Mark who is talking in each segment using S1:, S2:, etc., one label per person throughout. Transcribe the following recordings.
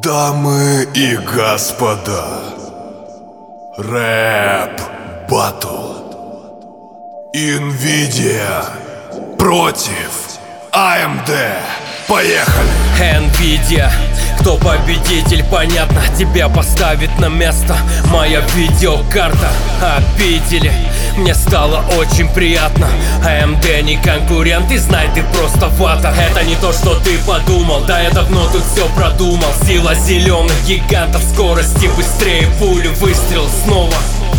S1: Дамы и господа, рэп батл. Nvidia против AMD. Поехали!
S2: Nvidia, кто победитель, понятно, тебя поставит на место моя видеокарта. Обидели, мне стало очень приятно. AMD не конкурент, и знай, ты просто вата. Это не то, что ты подумал, да я давно тут все продумал. Сила зеленых гигантов, скорости быстрее пули, выстрел снова.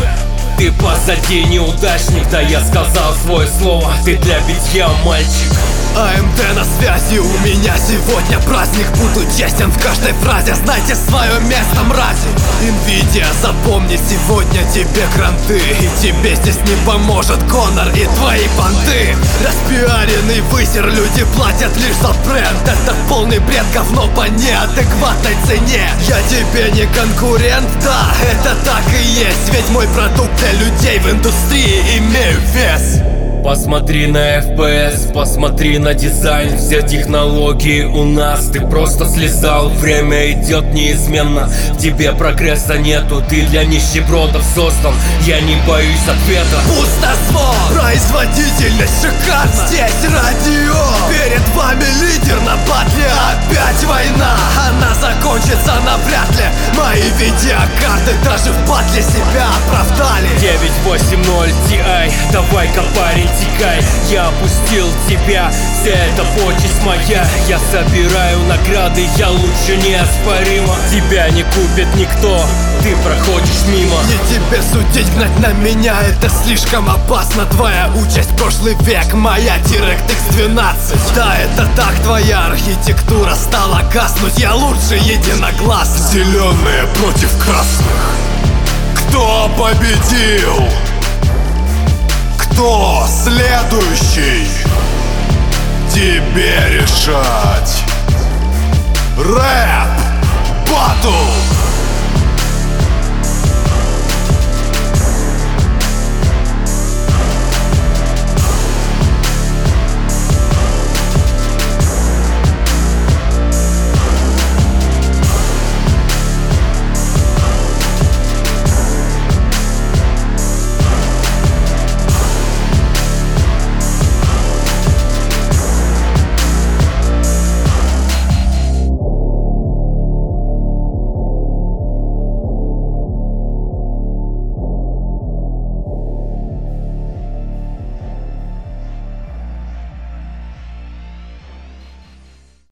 S2: Ты позади, неудачник, да я сказал свое слово. Ты для битья мальчик.
S3: AMD на связи, у меня сегодня праздник. Буду честен в каждой фразе, знайте свое место, мрази. Nvidia, запомни, сегодня тебе гранты, и тебе здесь не поможет Конор и твои понты. Распиаренный высер, люди платят лишь за бренд. Это полный бред, говно по неадекватной цене. Я тебе не конкурент, да, это так и есть. Ведь мой продукт для людей в индустрии имею вес.
S2: Посмотри на FPS, посмотри на дизайн. Все технологии у нас, ты просто слезал. Время идет неизменно, в тебе прогресса нету. Ты для нищебродов создан, я не боюсь ответа.
S3: Пустозвон, производительность шикарна. Здесь радио, перед вами лидер на батле. Опять война, она закончится навряд ли. Мои видеокарты даже в батле себя оправдали.
S2: 980 Ti, давай-ка, парень, текай. Я опустил тебя, вся эта почесть моя. Я собираю награды, я лучше неоспоримо. Тебя не купит никто, ты проходишь мимо.
S3: Не тебе судить, гнать на меня, это слишком опасно. Твоя участь прошлый век, моя DirectX 12. Да, это так, твоя архитектура стала гаснуть. Я лучше единогласно.
S1: Зеленые против красных. Кто победил? Кто следующий? Тебе решать.